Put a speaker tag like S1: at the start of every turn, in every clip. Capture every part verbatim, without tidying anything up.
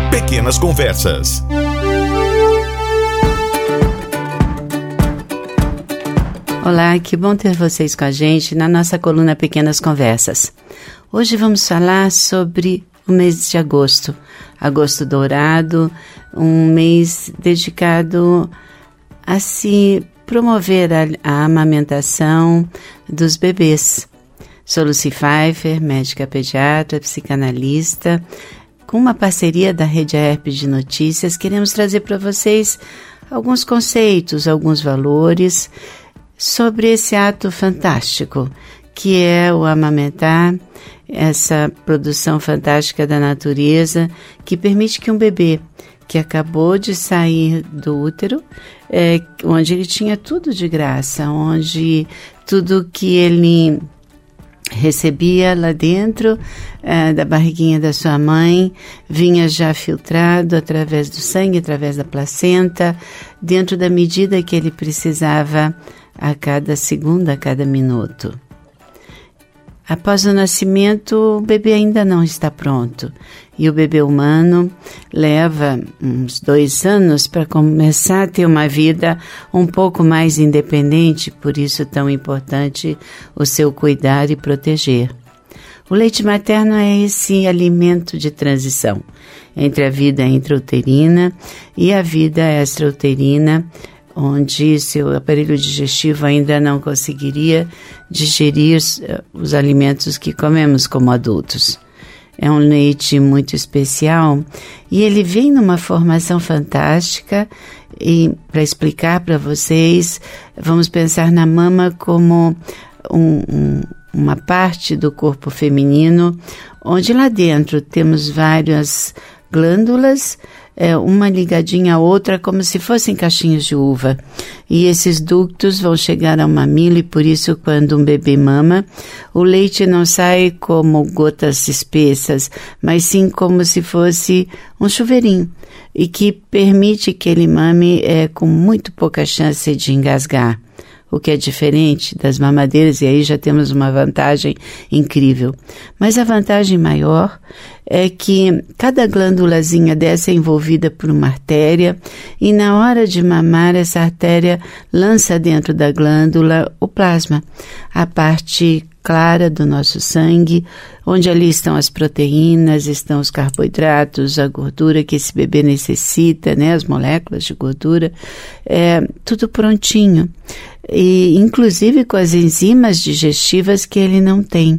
S1: Pequenas Conversas.
S2: Olá, que bom ter vocês com a gente na nossa coluna Pequenas Conversas. Hoje vamos falar sobre o mês de agosto. Agosto dourado, um mês dedicado a se promover a, a amamentação dos bebês. Sou Lucy Pfeiffer, médica pediatra, psicanalista. Com uma parceria da Rede A E R P de Notícias, queremos trazer para vocês alguns conceitos, alguns valores sobre esse ato fantástico, que é o amamentar, essa produção fantástica da natureza, que permite que um bebê que acabou de sair do útero, é, onde ele tinha tudo de graça, onde tudo que ele recebia lá dentro é, da barriguinha da sua mãe, vinha já filtrado através do sangue, através da placenta, dentro da medida que ele precisava a cada segundo, a cada minuto. Após o nascimento, o bebê ainda não está pronto. E o bebê humano leva uns dois anos para começar a ter uma vida um pouco mais independente, por isso é tão importante o seu cuidar e proteger. O leite materno é esse alimento de transição entre a vida intrauterina e a vida extrauterina, onde seu aparelho digestivo ainda não conseguiria digerir os alimentos que comemos como adultos. É um leite muito especial e ele vem numa formação fantástica. E para explicar para vocês, vamos pensar na mama como um, um, uma parte do corpo feminino, onde lá dentro temos várias glândulas, é, uma ligadinha à outra, como se fossem caixinhos de uva. E esses ductos vão chegar ao mamilo e por isso quando um bebê mama, o leite não sai como gotas espessas, mas sim como se fosse um chuveirinho e que permite que ele mame é, com muito pouca chance de engasgar. O que é diferente das mamadeiras, e aí já temos uma vantagem incrível. Mas a vantagem maior é que cada glândulazinha dessa é envolvida por uma artéria e na hora de mamar essa artéria lança dentro da glândula o plasma, a parte clara do nosso sangue, onde ali estão as proteínas, estão os carboidratos, a gordura que esse bebê necessita, né, as moléculas de gordura, é, tudo prontinho. E inclusive com as enzimas digestivas que ele não tem.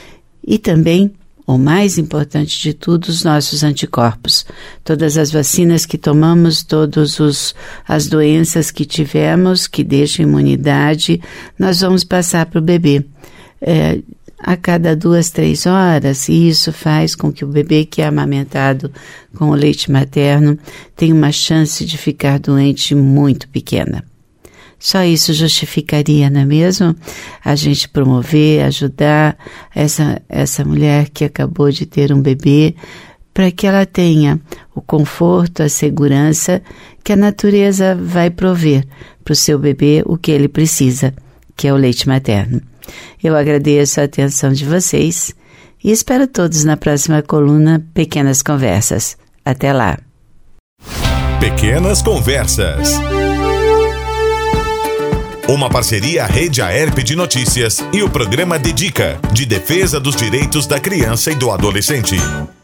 S2: E também, o mais importante de tudo, os nossos anticorpos. Todas as vacinas que tomamos, todas as doenças que tivemos, que deixam imunidade, nós vamos passar para o bebê. É, a cada duas, três horas, e isso faz com que o bebê que é amamentado com o leite materno tenha uma chance de ficar doente muito pequena. Só isso justificaria, não é mesmo? A gente promover, ajudar essa, essa mulher que acabou de ter um bebê para que ela tenha o conforto, a segurança que a natureza vai prover para o seu bebê o que ele precisa, que é o leite materno. Eu agradeço a atenção de vocês e espero todos na próxima coluna Pequenas Conversas. Até lá.
S1: Pequenas Conversas. Uma parceria Rede A E R P de Notícias e o programa Dedica, de defesa dos direitos da criança e do adolescente.